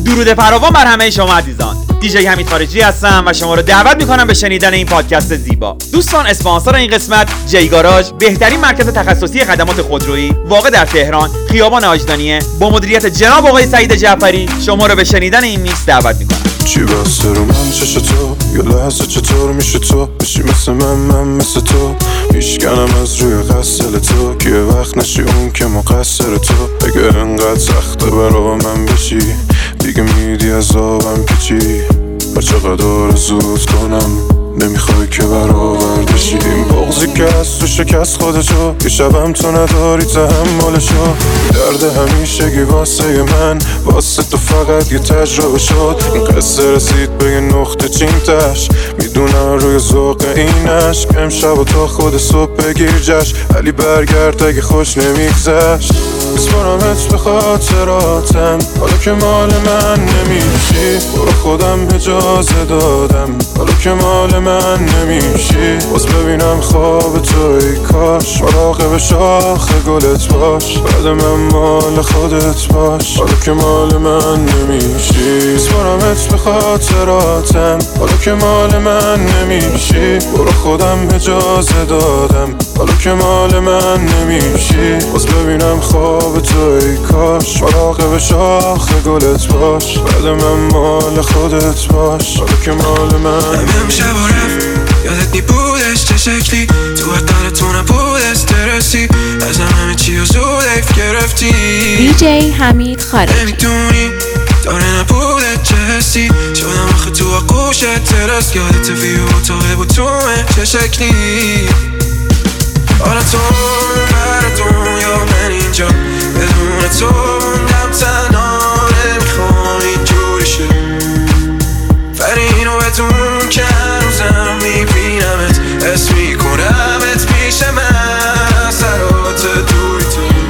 درود فراوان بر همه شما عزیزان. دیجی حمید خارجی هستم و شما رو دعوت میکنم به شنیدن این پادکست زیبا. دوستان، اسپانسر این قسمت جی گاراژ، بهترین مرکز تخصصی خدمات خودرویی واقع در تهران، خیابان آجدانیه، با مدیریت جناب آقای سعید جعفری شما رو به شنیدن این میکس دعوت میکنم. چی بسته رو من چش تو، یه لحظه چطور میشه تو بشی مثل من مثل تو، میشکنم از روی قصل تو که یه وقت نشی اون که مقصر تو. اگه انقدر سخته برا من بشی دیگه میدی از آبم پیچی، هر چقدر آرزوت کنم نمیخوای که برآور بشی. این بغضی که از تو شکست خودشو، یه شبم تو نداری تحملشو. درد همیشگی واسه من، واسه تو فقط یه تجربه شد. این قصه رسید به یه نقطه چینتش، میدونم روی ذوق اینش که امشب و تا خود صبح بگیر جشن، ولی برگرد اگه خوش نمیگذشت. بسپارمت به خاطراتم، حالا که مال من نمیشی، برو خودم اجازه دادم، حالا که مال من نمیشی. باز ببینم خواب تو، ای کاش مراقب شاخ گلت باش، بعد من مال خودت باش، حالا که مال من نمیشی. بسپارمت به خاطراتم، حالا که مال من نمیشی، برو خودم اجازه دادم، حالا که مال من نمیشی. باز ببینم خواب تو، ای کاش مراقب شاخ گلت باش، بعد من مال خودت باش، حالا که مال من. همه شب و رفت یادت نیبودش چه شکلی، تو حتی تو نبود استرسی، از همه چی و زود ایف گرفتی. دیجی حمید خارجی. نمیدونی داره نبوده چه حسی، شدم آخه تو آقوشت ترس، یادت ویو اتاقه بود تومه چه شکلی. حالا تو بر دنیا من اینجا بدون تو موندم تنها، نمیخوام اینجوری شه، ولی اینو بدون که هنوزم میبینمت، حس میکنمت پیش من، سرات دوری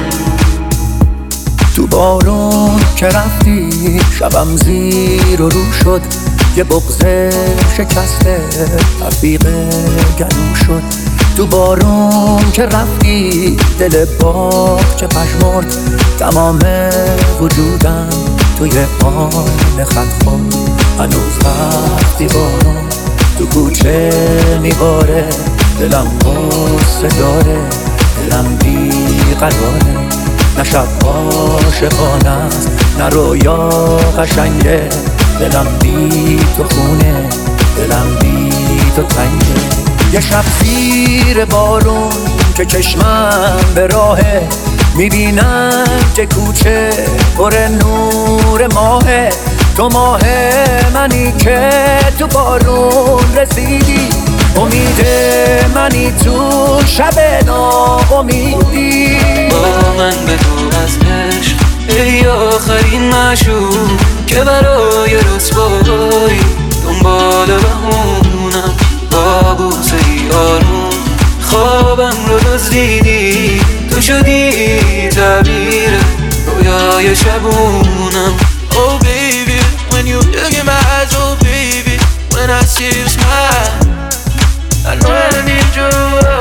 تو بارون که رفتی شبم زیر و رو شد، یه بغض شکسته رفیق گلو شد. تو بارون که رفتی دل باغ چه پشمرد، تمام وجودم توی آن خط خورد. هنوز وقتی بارون تو کوچه میباره، دلم غصه داره، دلم بیقراره. نه شب عاشقانه است نه رویا قشنگه، دلم بی تو خونه، دلم بی تو تنگه. یه شب زیر بارون که چشمم به راهه، میبینم که کوچه پر نور ماهه. تو ماه منی که تو بارون رسیدی، امید منی تو شب ناامیدی. با من بگو از عشق ای آخرین معشوق، که برای رسوایی دنبال بهونم، با بوسه ای آروم خوابم رو دزدیدی، تو شدی تعبیر رویای شبونم. Oh baby, when you look in my eyes, oh baby, when I see you smile, I know I need you.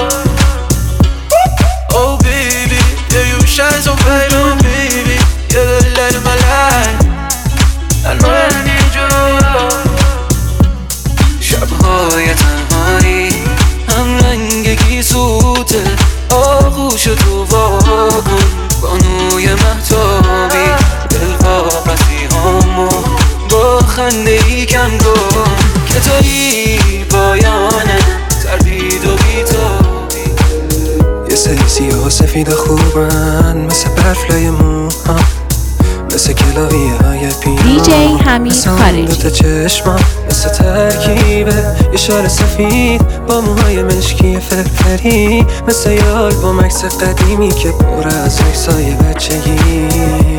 Oh baby, yeah you shine so bright, oh baby, you're the light of my life, I know I need you. شبهای تنهایی هم رنگی سوته، آغوش تو واکن بانوی مهتابی، دلواپسی همو با خنده ای کم کن، که تویی پایانه تردید و بیتابی. یه سری سیاه و سفید خوبن مثل برف لای موها، مثل کلاویه های پینو، دیجی حمید خارجی. دوتا چشمام مثل ترکیبه یه شال سفید با موهای مشکی فرفری، مثل یه آلبوم عکس قدیمی که پر از عکسای بچگی.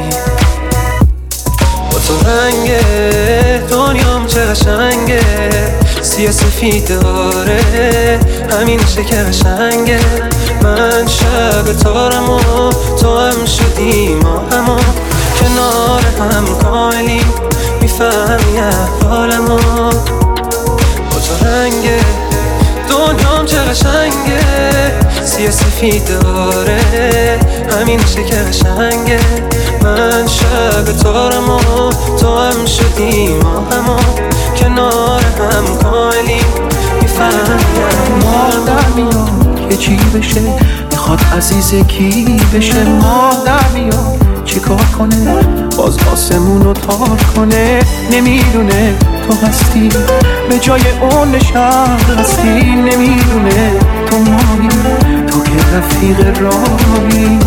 با تو رنگ دنیام چه قشنگه، سیاه سفید داره همینشه که قشنگه. من شب تارم و تو هم شدی ما همو، کنار هم کاملی میفهمی احوالمو. با تو رنگ دنیام چه قشنگه، سیاه سفید داره همینشه که قشنگه. من شب به تار ما تو هم شدی ما همون کنار هم کاملی میفهمیم ماه در میاد که چی بشه میخواد عزیز کی بشه ماه در میاد چی کار کنه باز آسمون رو تار کنه نمیدونه تو هستی به جای اون نشستی نمیدونه تو ماهی تو که رفیق راهی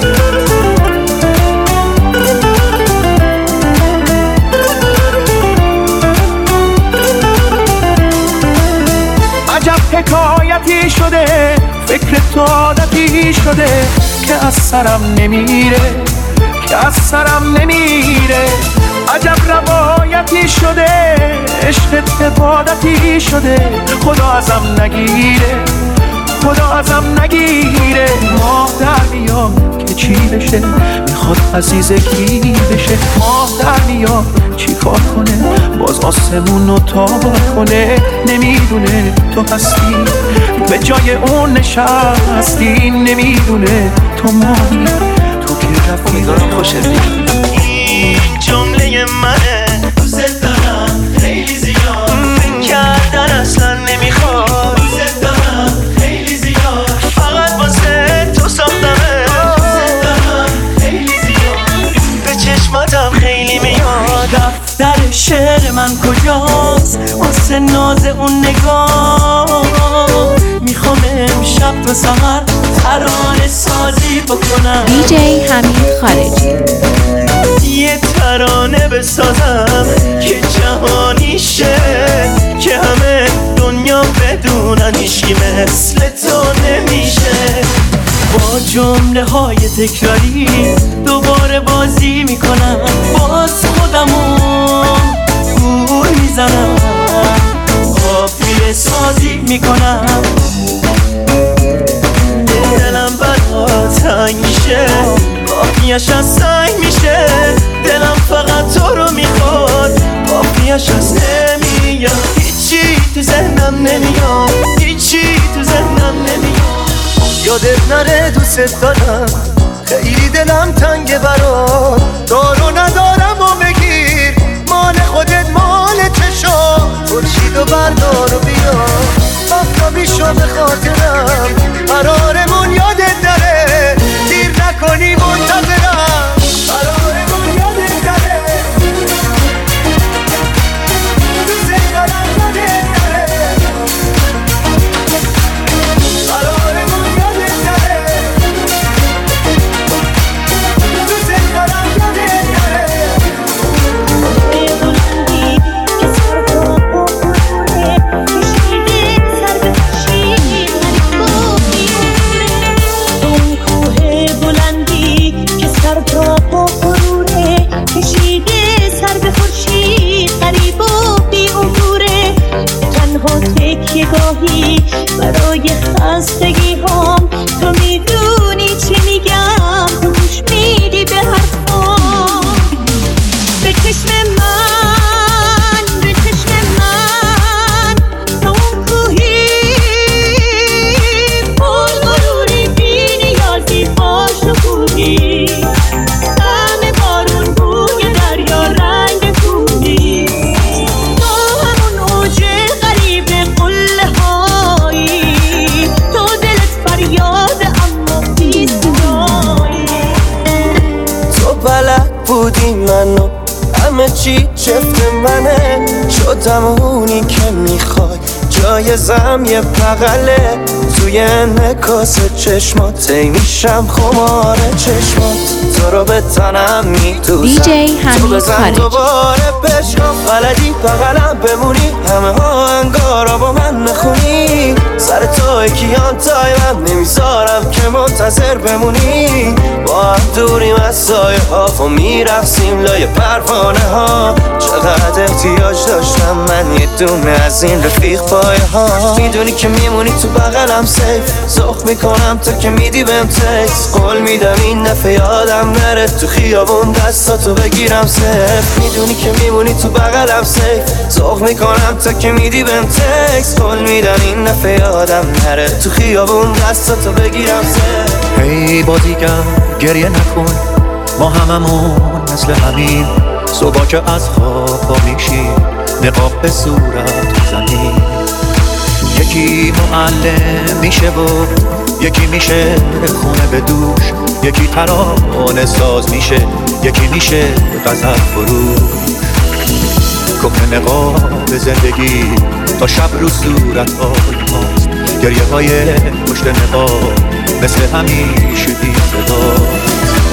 عجب حکایتی شده فکر تو عادتی شده که از سرم نمیره که از سرم نمیره عجب روایتی شده عشق عبادتی شده خدا ازم نگیره خدا ازم نگیره ماه در میاد که چی بشه میخواد عزیز کی بشه ماه در میاد چی کار کنه باز آسمون رو تار کنه نمیدونه تو هستی به جای اون نشستی نمیدونه تو ماهی تو که رفیق خوشه این جمله منه دوست دارم خیلی زیاد فکر کردن اصلا نمیخواد دوست دارم خیلی زیاد فقط واسه تو ساختمه دوست دارم خیلی زیاد به چشماتم خیلی میاد دفتر شعر من کجاست واسه ناز اون نگاه میخوام امشب تا سحر ترانه سازی بکنم دیجی حمید خارجی یه ترانه بسازم که جهانی شه که همه دنیا بدونن هیچکی مثل تو نمیشه با جمله های تکراری دوباره بازی میکنم باز خودمون گول میزنم قافیه سازی میکنم دلم برا تنگ میشه قافیه‌اش از سنگ میشه دلم فقط تو رو میخواد قافیه‌اش از نمیاد هیچی تو ذهنم نمیاد هیچی تو ذهنم نمیاد یادت نره دوست دارم خیلی دلم تنگه برات دارو ندارم و بگیر مال خودت مال چشا خورشید و بردار و بیا آفتابی شو به خاطرم قرارمون یادت نره دیر نکنی منتظرم قرارمون یادت نره دوست دارم یادت نره قرارمون یادت نره دوست دارم یادت نره برای خستگی هم تو میدونی چی میگم گوش میدی به حرفام به چشم من به چشم من تو اون کوهی پر غروری بی نیازی با شکوهی طعم بارون بوی دریا رنگ کوهی تو همون اوج غریب قله هایی تو دلت فریاد اما بی صدایی تو بلد بودی منو همه چی چفت منه شدم اونی که میخوای جایزم یه بغله توی انعکاس چشمات میشم خمار چشمات تو رو به تنم میدوزم دیجی تو حمید بزن خارجی دوباره بشکام بلدی بغلم بمونی همه ها انگارا با من نخونی سر توی کیان تای من نمیذارم که منتظر بمونی با هم دوریم از سایه ها و میرقصیم لای پروانه ها چقدر احتیاج داشتم من یه دونه از این رفیق پایه ها میدونی که میمونی تو بغلم سیف زخ میکنم تا که میدی بهم تکس قول میدم این دفعه یادم نره تو خیابون دستاتو بگیرم سیف میدونی که میمونی تو بغلم سیف زخ میکنم تا که میدی بهم تکس قول میدم این دفعه یادم نره تو خیابون دستاتو بگیرم سیف ای با دیگر گریه نکن ما هممون مثل همین صبح که از خواب پا میشی نقاب به صورت زمین. یکی معلم میشه و یکی میشه خونه به دوش، یکی ترانه ساز میشه، یکی میشه غزل فروش. کهنه نقاب زندگی تا شب رو صورت های ماست، گریه های پشت نقاب مثل همیشه بی صداست.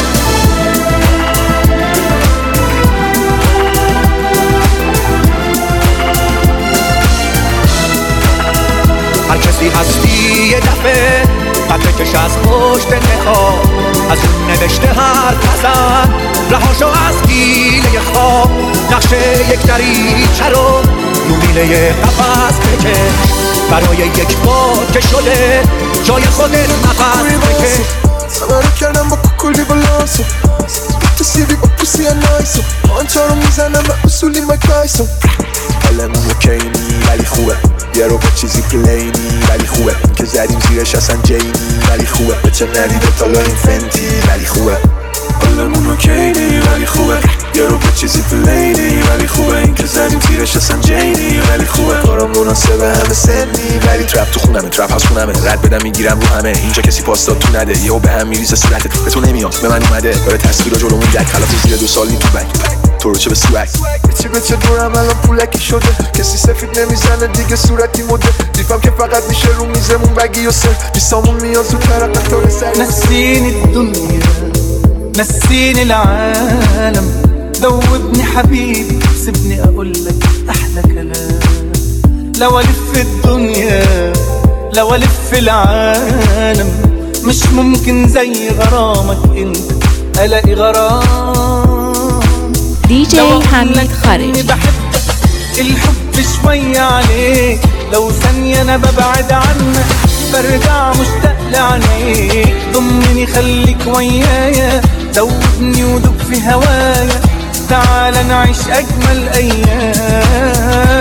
هر کسی هستی یه دفعه قطره کش از پشت نقاب، از اون نوشته هر پسند رهاشو از گیله خواب. نقشه یک دریچه رو میله قفس بکش، برای یک بار که شده جای خودت نفس بکش. سوارو کردم با کلی بالانسو، تو سیبی با پوسی نایسو، آنچه رو میزنم و اصولی مایک تایسون. حالمون اوکینی ولی خوبه، یه رو به چیزی پلینی ولی خوبه، که زدیم زیرش اصلا جینی ولی خوبه، به چه ندیده تالا این فنتی ولی خوبه. حالمون اوکینی ولی خوبه، یه رو به چیزی پلینی ولی خوبه، این که زدیم زیرش اصلا جینی ولی خوبه. کارم مناسبه همه سنی ولی ترپ تو خونمه، ترپ هاوس خونمه، رد بدم میگیرم رو همه، اینجا کسی پاسداد تو نده، یهو به هم میریزه صورتت، به تو نمیاد به من اومده داره تصویرا جلومون دک، خلاف زیر 2 سالی تو بک تو رو چه به سوک به چه دورم الان پولکی شده، کسی سفید نمیزنه دیگه صورتی مده، دیفم که فقط میشه رو میزمون بگی و سر بیسامون میاد زودتر قطار سر. نسيني الدنيا نسيني العالم، ذوبني حبيبي سيبني اقول لك احلى كلام. لو الف الدنيا لو الف العالم مش ممكن زي غرامك انت الاقي غرام. دی جی حمید خارجی. بحبك الحب شوية عليك، لو ثانية انا ببعد عنك برجع مشتاق لعينيك. ضمني خليك ويايا، دوبني ودوب في هوايا، تعال نعيش اجمل ايام.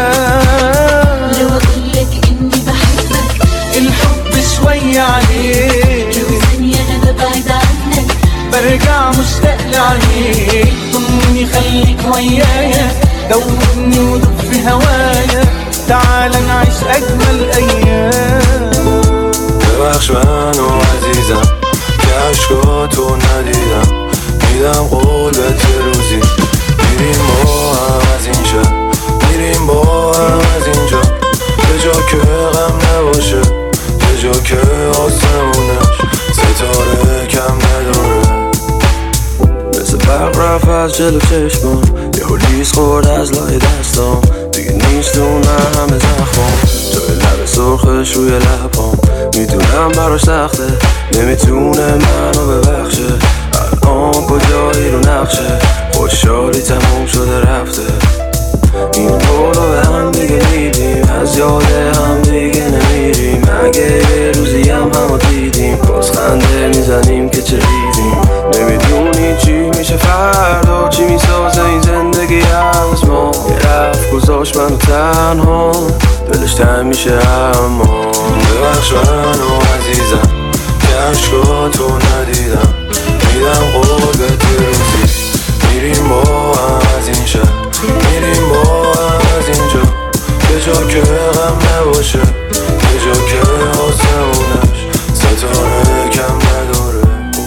لو اقولك اني بحبك الحب شوية عليك، لو ثانية انا ببعد عنك برجع مشتاق لعينيك. ضمني خليك ويايا، دوبني ودوب في هوايا، تعال نعيش اجمل ايام. ببخش منو عزیزم که عشقاتو ندیدم، میدم قول به روزی میریم با هم از اینجا، میریم با هم از اینجا، به جا که غم نباشه، به جا که آسمونش ستاره کم نداره. مثل برق رفت از جلو چشمم، یهو لیز خورد از لای دستم، دیگه نیستون همه زخمم، جای لب سرخش روی لبام، میدونم براش سخته نمیتونه منو ببخشه، الان کجایی رو نقشه، خوشحالی تموم شده رفته. این قولو به هم دیگه میدیم، از یاد هم دیگه نمیریم، اگه یه روزی همو دیدیم باز خنده میزنیم که چه ریدیم. نمیدونی چی میشه فردا، چی میسازه این زندگی از ما، یه رفت گذاشت منو تنها، دلش تنگ میشه اما. ببخش منو عزیزم که عشقاتو ندیدم، میدم قول به روزی میریم با هم از این شهر، میریم با هم از اینجا، به جا که غم نباشه، به جا که آسمونش ستاره کم نداره.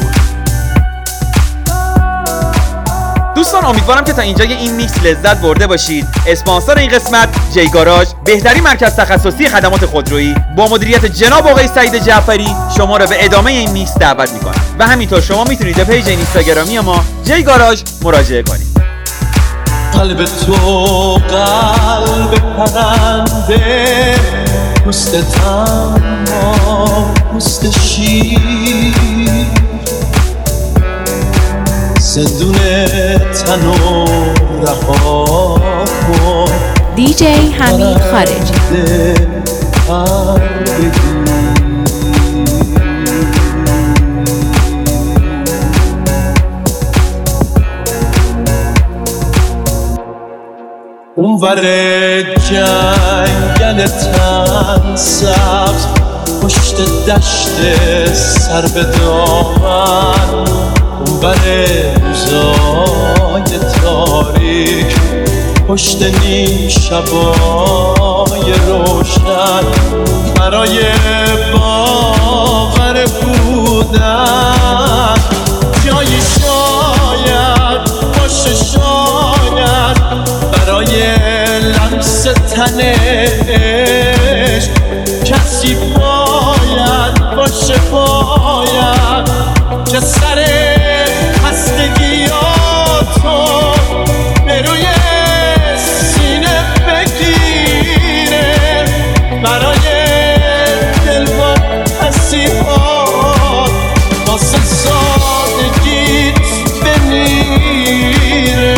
دوستان امیدوارم که تا اینجای این میکس لذت برده باشید. اسپانسر این قسمت جی گاراژ، بهترین مرکز تخصصی خدمات خودرویی با مدیریت جناب آقای سعید جعفری، شما را به ادامه این میکس دعوت میکنم و همینطور شما میتونید به پیج اینستاگرامی ما جی گاراژ مراجعه کنید. قلب تو قلب پرنده، پوست تنها پوست شیر، زندون تنو رها کن. دی جی حمید خارجی. اونور جنگل تن سبز، پشت دشت سر به دامن، اونور روزای تاریک، پشت نیم شبای روشن، برای باور بودن جایی شاید باشه، شاید برای لمس تنش کسی باید باشه، باید که سر خستگیاتو به روی سینه بگیره، برای دل و حسیبات واسه سادگیت بمیره.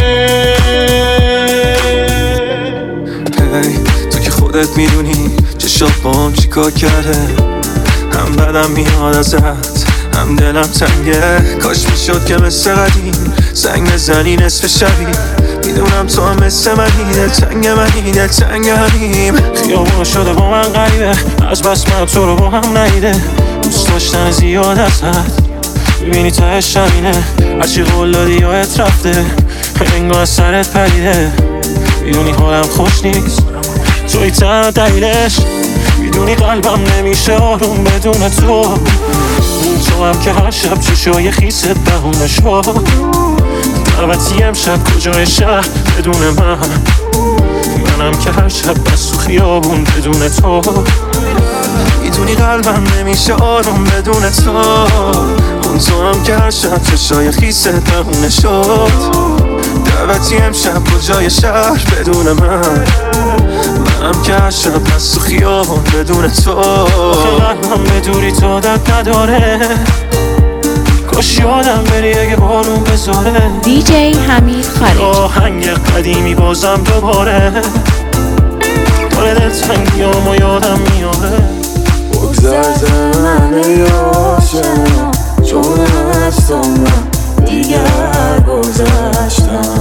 تو که خودت میدونی چشات با هم چیکار کرده، هم بدم میاد ازت هم دلم تنگه. کاش میشد که مثل قدیم زنگ بزنی نصف شبی، میدونم تو هم مثل منی، دلتنگ منی، دلتنگ همیم. خیابون شده با من غریبه، از بس من تو رو با هم ندیده. دوست داشتن زیاد ازت ببینی تهش همینه، هرچی قول دادی یادت رفته، انگار از سرت پریده. میدونی حالم خوش نیست، توی تنها دلیلش، میدونی قلبم نمیشه آروم بدون تو. تو هم که هر شب چشای خیست بهونه شد، دعوتی امشب کجای شهر بدون منم که هر شب بس تو خیابون بدون تو. میدونی قلبم نمیشه آروم بدون تو. تو هم که هر شب چشای خیست بهونه شد، دعوتی امشب کجای شهر بدون منم که هر شب بس تو خیابون بدون تو. قلبم به دوری تو درد نداره، کاش یادم بری اگه بارون بذاره. دیجی حمید خارجی. آهنگ قدیمی بازم دوباره، داره دلتنگیام و یادم میاره. بگذر من یاشم، چون از تو من دیگر گذشتم،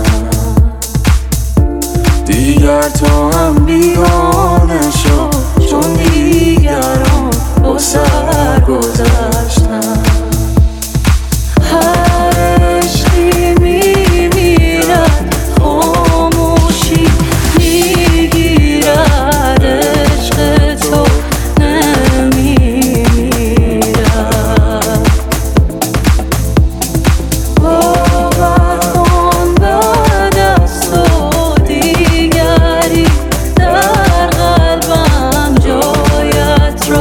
دیگر تو هم بیگانه شو، چون دیگران با سر گذشتم. هر عشقی میمیرد، خاموشی میگیرد، عشق تو نمیمیرد. باور کن بعد از تو دیگری در قلبم جایت رو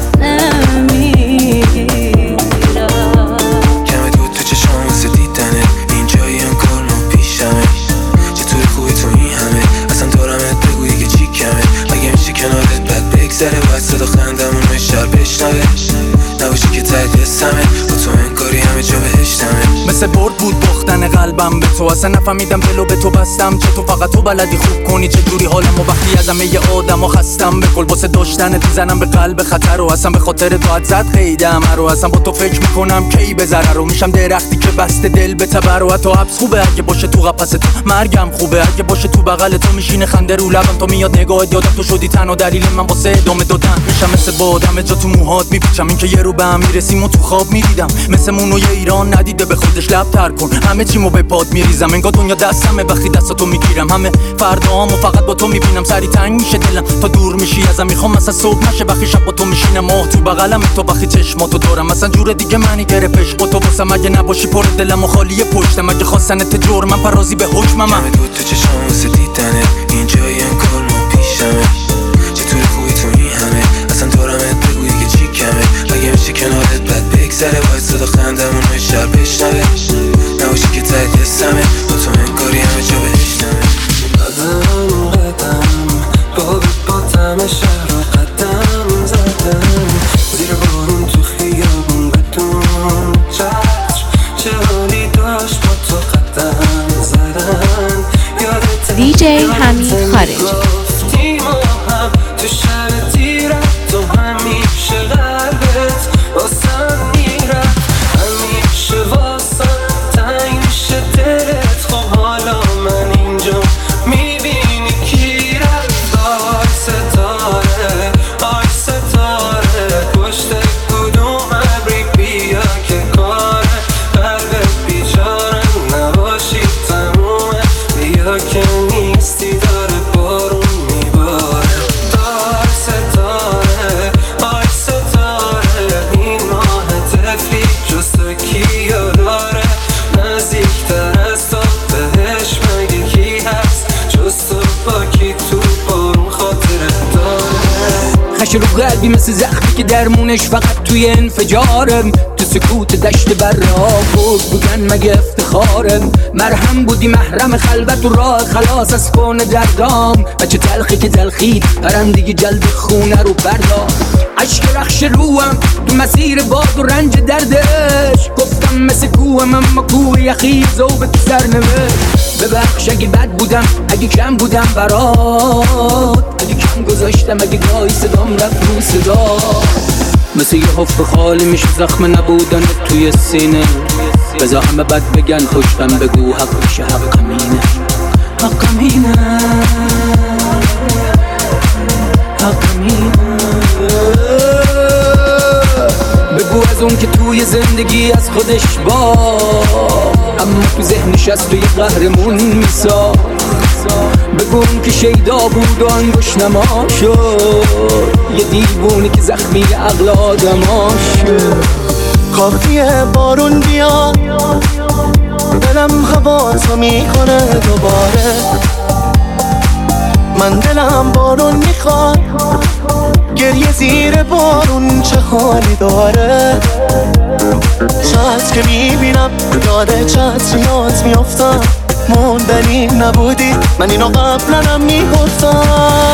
نمیگیرد. کمه دود تو چشام واسه دیدنه، این جایی انگار ما پیشمه. چطوری خوبی تو این همه، اصلا دارمت بگو دیگه چی کمه. اگه میشه کنارت بد بگذره، باید صدا خندمون رو شهر بشنوه، نباشی که تقیستمه با تو انگاری همه جا بهشتمه. مثل برد بود باختن قلبم به تو، اصلا نفهمیدم دلو به تو بستم. چه تو فقط تو بلدی خوب کنی چه جوری حالم، و وقتی از همه آدم و خستم به کل واسه داشتنت میزنم به قلب خطر. و اصلا به خاطر تو زد قیدم رو، اصلا با تو فکر میکنم کی بذره رو. میشم درختی که بسته دل به تبر، و حتی حبس خوبه اگه باشه تو قفس تو، مرگم خوبه اگه باشه تو بغل تو. میشینه خنده رو لبم تو میاد نگاهت، یادم تو شدی تنها دلیل من واسه ادامه دادن. میشم مثل بادم جا تو موهات میپیچم، این که یه رو به هم میرسیم و تو خواب میدیدم. مثل مونوی ایران ندیده به خودش لب تر کن، همه چیمو به پاد میریزم. انگار دنیا دستمه وقتی دستاتو میگیرم، همه فردامو فقط با تو میبینم. سری تنگ میشه دلم تا دور میشی ازم، میخوام مثلا صبح نشه وقتی شب با تو میشینم. ماه تو بغلم تو وقتی چشماتو دارم، مثلا جور دیگه منی گرفتش با تو واسم. اگه نباشی پر دلم و خالی پشتم، اگه خواستنت جور من پرازی به حکمم. کمه دود تو چشام واسه دیدنه، این جایی انگار ما پیشمه. چطوری خوبی تو این همه، اصلا دارمت بگو دیگه چی کمه. اگه میشه کنارت بد بگذره، باید صدا خندمون رو شهر بشنوه، نباشی که تقیستمه با تو انگاری همه جا بهشتمه. قدم قدم با تم شهر رو قدم زدم، زیر بارون تو خیابون بدون چشم، چه حالی داشت با تو قدم زدن. یادت دیجی حمید خارجی. گفتیم هم تو شب تیرت، تو همیشه قلبت واسم میرفت، همیشه واسم تنگ میشه دلت. خب حالا من اینجا میبینی کی رفت. آی ستاره پشت کدوم ابری بیا که کاره قلبت بیچاره حالا که نیستی داره بارون میباره. دار ستاره آی ستاره این ماه تفلی جز تو کیو داره؟ نزدیکتر از تو بهش مگه کی هست جز تو؟ با کی تو بارون خاطره داره؟ خش رو قلبی مثل زخمی که درمونش فقط توی انفجارم. تو سکوت دشت بره ها بودن مگه افتخارم. مرهم بودی محرم خلوت و راه خلاص از فون دردام. بچه تلخی که تلخید پرندگی جلد خونه رو بردار. عشق رخش روم تو مسیر باد و رنج دردش. گفتم مثل کوهم اما کوه یخی زوب تو سرنوشت. ببخش اگه بد بودم اگه کم بودم برات. اگه کم گذاشتم اگه گاهی صدام رفت رو صدا. مثل یه حفر خالی میشه زخم نبودن توی سینه. بذار همه بد بگن پشتم بگو حق میشه حق مینه. حق مینه حق مینه. بگو از اون که توی زندگی از خودش با اما تو ذهنش از توی قهرمون میسا. بگو اون که شیدا بود و انگوش نما شد. یه دیوونی که زخمی عقل آدما شد. کافیه بارون بیاد دلم هوا تو میکنه دوباره. من دلم بارون میخواد گریه زیر بارون چه حالی داره. چت که میبینم یاد چتریات میافتم. موندنی نبودی من اینو قبلنم میگفتم.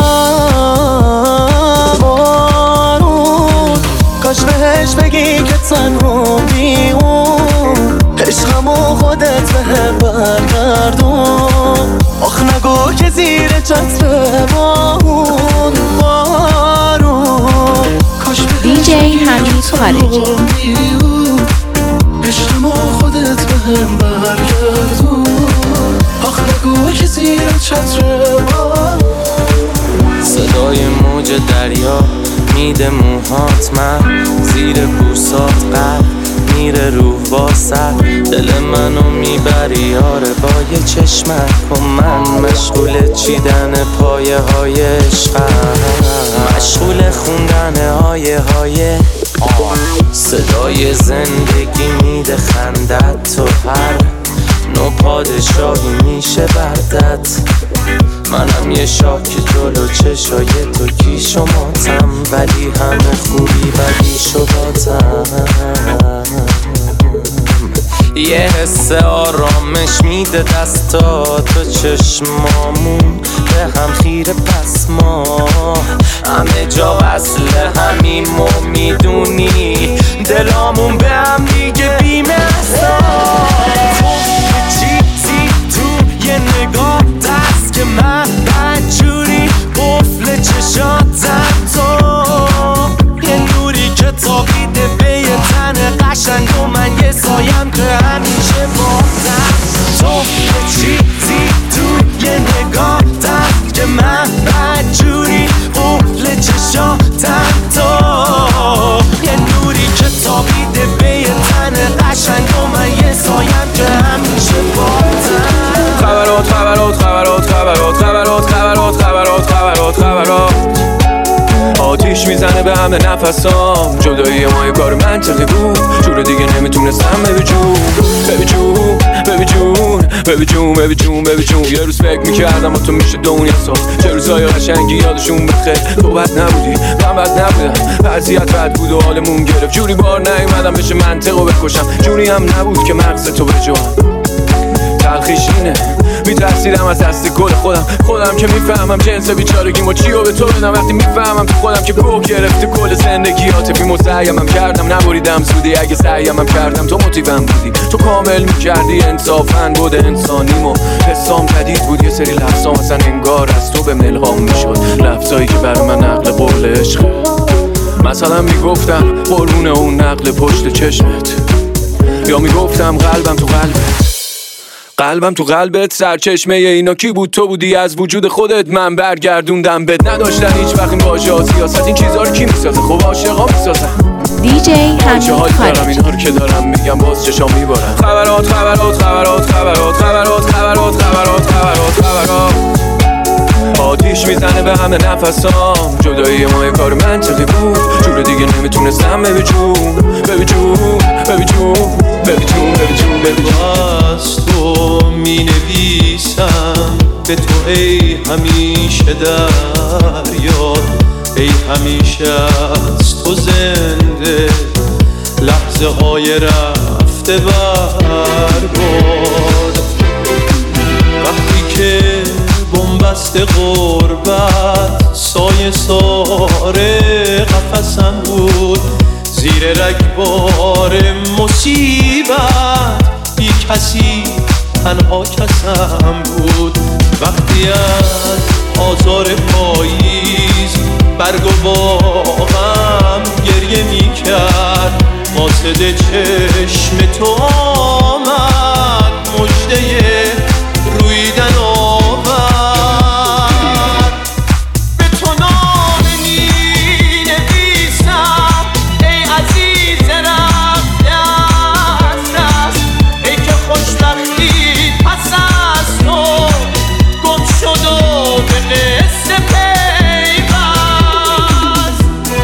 بارون کاش بهش بگی که تنها میمون. عشقمو خودت بهم برگردون. آخ نگو که زیر چتر بارون. بارون کاش DJ حمید خارجی. عشقمو خودت بهم برگردون. آخ نگو که زیر چتر بارون. صدای موج دریا میده موهات من زیر بوسات قلب میره روح با سر. دل منو میبری یاره با یه چشمت کن. من مشغول چیدن پایه های عشقم. مشغول خوندن آیه های صدای زندگی میده خندت. تو هر نو پادشاهی میشه بردت. منم یه شاک جلو چشای تو کی شماتم. ولی همه خوبی ولی شباتم. یه حس آرامش میده دستات و چشمامون به هم خیره. پس ما همه جا وصل همیم و میدونی دلامون به هم دیگه بیمه اصلا. چیزی تو یه نگاه دست که من بدجوری قفل چشاتم. تو یه نوری که تابیده به یه تن قشنگ و من یه سایم که همیشه بازم. تو چیزی تو یه نگاه دست که من بدجوری قفل چشاتم. تو یه نوری که تابیده به یه تن قشنگ و من یه سایم که همیشه بازم. خبرات خبرات خبرات خبرات خبرات خبرات خبرات خبرات خبرات. آتیش میزنه به همه نفسام. جدایی ما یه کار منطقی بود. جور دیگه نمیتونستم. ببی جون ببی جون ببی جون ببی جون ببی جون ببی جون. یه روز فکر میکردم با تو میشه دنیا ساخت. چه روزای قشنگی یادشون بخیر. تو بد نبودی من بد نبودم. وضعیت بد بود و حالمون گرفت. جوری بار نیومدم بشه منطقو بکشم. جوری هم نبود که مغز تو بجوام. تلخیشینه میترسیدم از دست گل خودم که میفهمم جنس بیچارگیمو چیو به تو بدم. وقتی میفهمم تو خودم که گوه گرفته کل زندگی عاطفی مزیمم کردم. نبریدم زودی اگه سعیمم کردم. تو موتیوم بودی تو کامل میکردی انصافاً بود انسانیمو. حسام جدید بود یه سری لفظام اصلا انگار از تو به ملهام میشد. لفظایی که برای من نقل قول عشقه. مثلا میگفتم قربون اون نقل پشت چشمت. یا میگفتم قلبم تو قلبت. قلبم تو قلبت سرچشمه اینا کی بود؟ تو بودی از وجود خودت من برگردوندم بهت. نداشتن هیچ وقت این واژه‌ها سیاست. این چیزا رو کی میسازه؟ خب عاشقا میسازن. DJ حمید خارجی. اینا رو که دارم میگم باز چشام میبارن. خبرات خبرات خبرات خبرات خبرات خبرات خبرات خبرات خبرات آتیش میزنه به همه نفسام. جدایی ما یه کار منطقی بود، جور دیگه نمیتونستم. ببی جون ببی جون ببی جون ببی جون ببی جون ببی جون. از تو می نویسم به تو ای همیشه دریا، ای همیشه از تو زنده لحظه های رفته برباد. وقتی که بنبست غربت سایه ساره قفسم بود، زیر رگبار مصیبت بی کسی تنها کسم بود. وقتی از آزار پاییز برگ و باغم گریه می کرد، قاصد چشم تو آمد مژده رویدن آورد. به تو نامه می نویسم ای عزیز رفته از دست، ای که خوشبختی پس از تو گم شد و به قصه پیوست.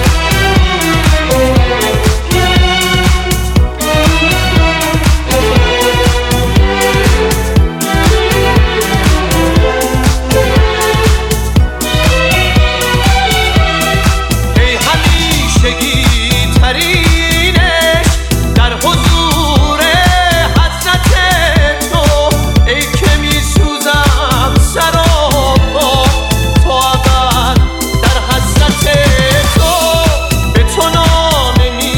ای همیشگی ترینش در حضور حضرت تو، ای که می سوزم سراپا تو ابد در حضرت تو. به تو نامه می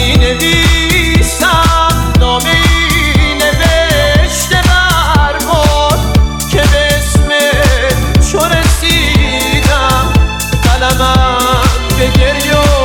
نویسم، نامه ای نوشته برباد که به اسم چو رسیدم قلمم به گریه افتاد.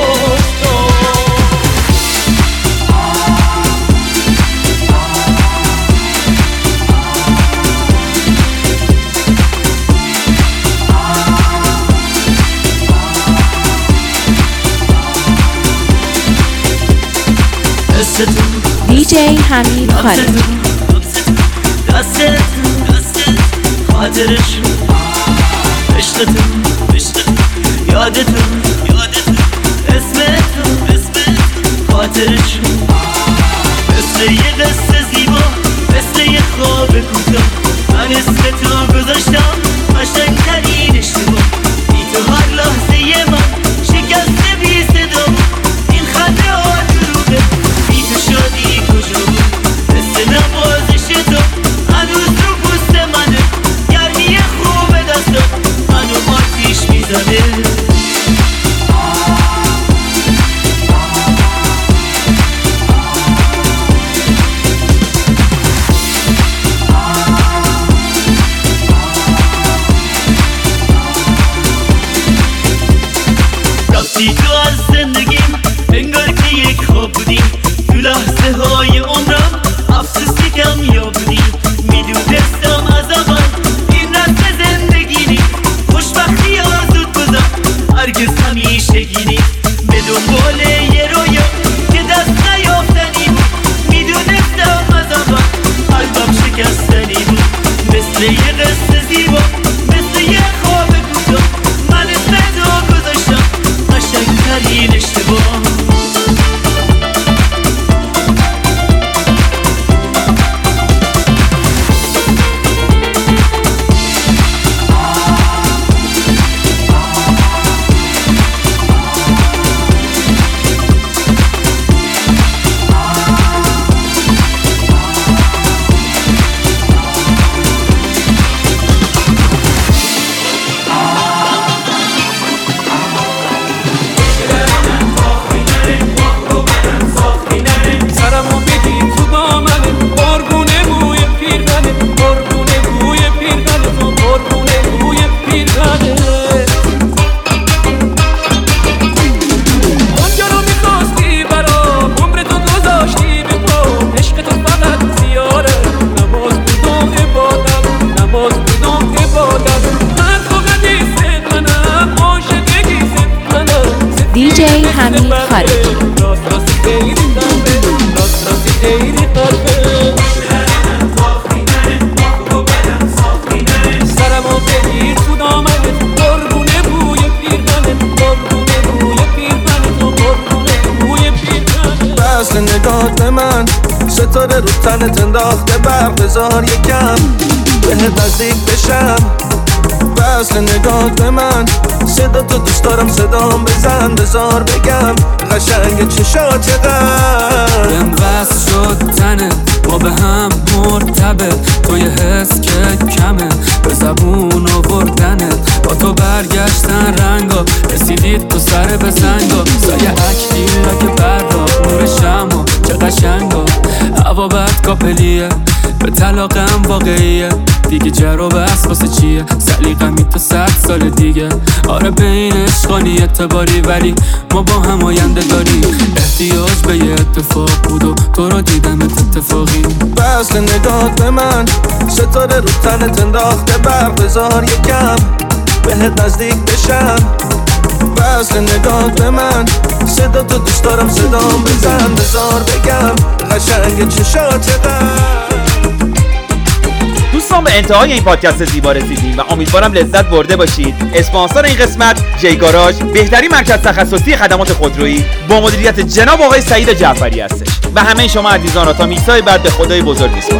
DJ حمید خارجی. دستت خاطرش عشقت یادت اسمت خاطرش مثل یه قصه زیبا، مثل یه خواب کوتاه. من اسم تو گذاشتم قشنگترین اشتباه. بی تو هر لحظه من شکسته بی صدا، این خنده ها دروغه، بی تو شادی کجا بود؟ مثل نوازش تو هنوز رو پوست منه، گرمی خوب دستا منو آتیش میزنه. رفتی تو از زندگیم انگار که یک خواب بودی، تو لحظه های عمرم افسوسی کم یا بودی. میدونستم از اول این رسم زندگی نیست، خوشبختی ها زود گذشت هرگز همیشگی نیست. به دنبال یه رویا که دست نیافتنی بود، میدونستم از اول قلبم شکستنی بود. مثل یه قصه زیبا، مثل یه خواب کوتاه. من اسم تو گذاشتم قشنگترین اشتباه. بذار یکم بهت نزدیک بشم. وصل نگاه به من، صدا تو دوست دارم، صدام بزن بذار بگم قشنگ چشات قم. بهم وصل شد تنه، ما به هم مرتبط، تو یه حس که کمه به زبون آوردنت. با تو برگشتن رنگا، رسیدید تو سر به سنگا. سایه اکتیلا که براق نور شما چه قشنگا. هوا بد کاپلیه، به طلاقم واقعیه دیگه. جر و بس واسه چیه، سلیقمی تا 100 سال دیگه. آره بین عشقانی اعتباری، ولی ما با هم آینده داریم. احتیاج به یه اتفاق بود و تو رو دیدمت اتفاقی. وصل نگاه به من، ستاره رو تنت انداخته برق بذار یکم بهت نزدیک بشم. وصل نگاه به من، صدا تو دوست دارم، صدام بزن بذار بگم قشنگ چشات قم. دوستان به انتهای این پادکست زیبا رسیدیم و امیدوارم لذت برده باشید. اسپانسر این قسمت جی گاراژ، بهترین مرکز تخصصی خدمات خودرویی با مدیریت جناب آقای سعید جعفری هستش. و همه شما عزیزان را تا میکس‌های بعد به خدای بزرگ می‌سپارم.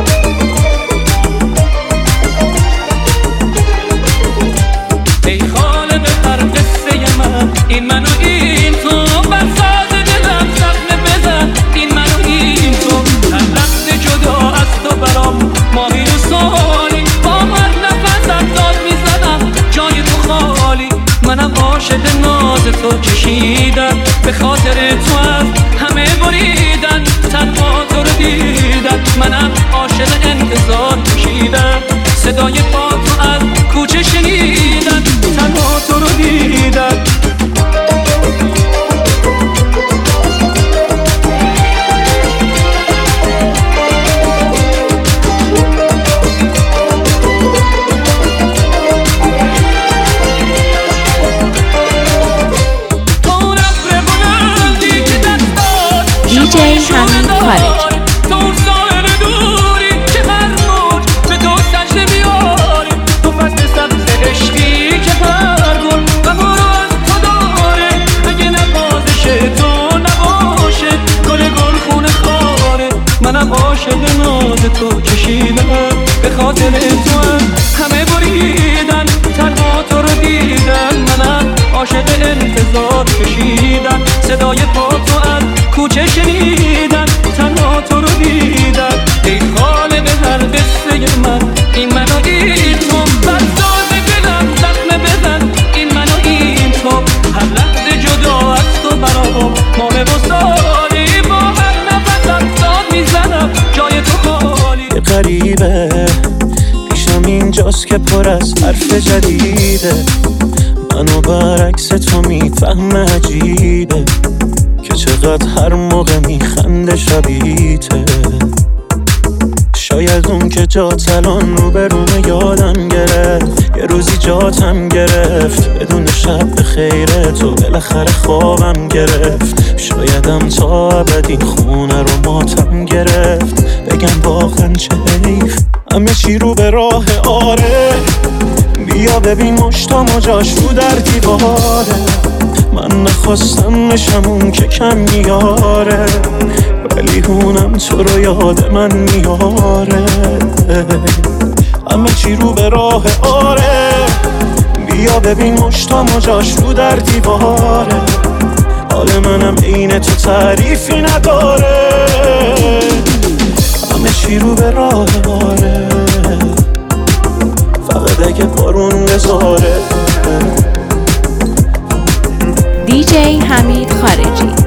ای خالق هر قصه من، این من و این تو، بر ساز دلم صحنه بزن. این من و این تو، هر لحظه جدا از تو برام ماهی و سالی. با هر نفسم داد میزنم جای تو خالی. منم عاشق ناز تو کشیدم، به خاطر تو از همه بریدن. تنها تو رو دیدم، منم عاشق انتظار کشیدم. صدای پا تو از کوچه شنیدن، تنها تو رو دیدن. DJ حمید خارجی. منم عاشق ناز تو کشیدم، به خاطر تو همه بریدن. تنها تو رو دیدن، منم عاشق انتظار کشیدن. صدای پا تو از کوچه شنیدن، تنها تو رو دیدن. ای خالق هر قصه من، این من و این تو، بر ساز دلم زخم بزن. این من و این تو، هر لحظه جدا از تو برام ماه و سالی. با هر نفسم داد میزنم جای تو خالی. یه غریبه پیشم اینجاست که پر از حرف جدیده. منو برعکس تو میفهم عجیبه که چقدر هر موقع میخنده شبیته. شاید اون که جات الان رو به رومه یادم گرفت. یه روزی جاتم گرفت بدون شب به خیره تو بالاخره خوابم گرفت. شایدم تا ابد این خونه رو ماتم گرفت. بگم واقعا چه حیف همه چی رو به راه آره. بیا ببین مشتام و جاش رو در دیواره. من نخواستم نشم اون که کم میاره، ولی اونم تو رو یاد من میاره. همه چی رو به راه آره. بیا ببین مشتام و جاش رو در دیواره. حال منم عین تو تعریفی نداره. همه چی رو به راه آره، فقط اگه بارون بذاره. DJ حمید خارجی.